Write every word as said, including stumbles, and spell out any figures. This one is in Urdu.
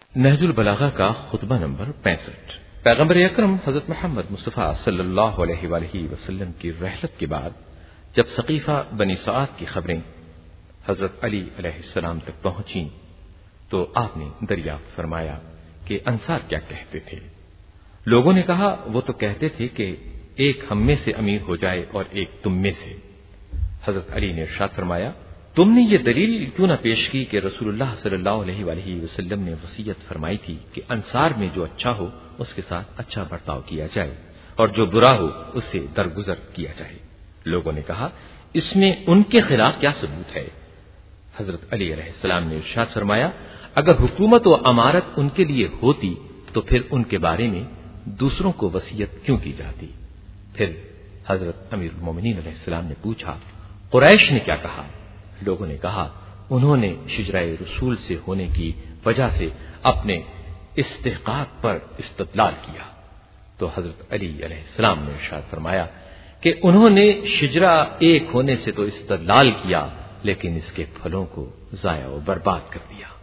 نہج البلاغہ کا خطبہ نمبر پینسٹھ۔ پیغمبر اکرم حضرت محمد مصطفیٰ صلی اللہ علیہ وآلہ وسلم کی رحلت کے بعد جب ثقیفہ بنی سعد کی خبریں حضرت علی علیہ السلام تک پہنچیں تو آپ نے دریافت فرمایا کہ انصار کیا کہتے تھے۔ لوگوں نے کہا وہ تو کہتے تھے کہ ایک ہم میں سے امیر ہو جائے اور ایک تم میں سے۔ حضرت علی نے ارشاد فرمایا تم نے یہ دلیل کیوں نہ پیش کی کہ رسول اللہ صلی اللہ علیہ وآلہ وسلم نے وصیت فرمائی تھی کہ انصار میں جو اچھا ہو اس کے ساتھ اچھا برتاؤ کیا جائے اور جو برا ہو اس سے درگزر کیا جائے۔ لوگوں نے کہا اس میں ان کے خلاف کیا ثبوت ہے؟ حضرت علی علیہ السلام نے ارشاد فرمایا اگر حکومت و امارت ان کے لیے ہوتی تو پھر ان کے بارے میں دوسروں کو وصیت کیوں کی جاتی؟ پھر حضرت امیر المومنین علیہ السلام نے پوچھا قریش نے کیا کہا؟ لوگوں نے کہا انہوں نے شجرہ رسول سے ہونے کی وجہ سے اپنے استحقاق پر استدلال کیا۔ تو حضرت علی علیہ السلام نے ارشاد فرمایا کہ انہوں نے شجرہ ایک ہونے سے تو استدلال کیا لیکن اس کے پھلوں کو ضائع و برباد کر دیا۔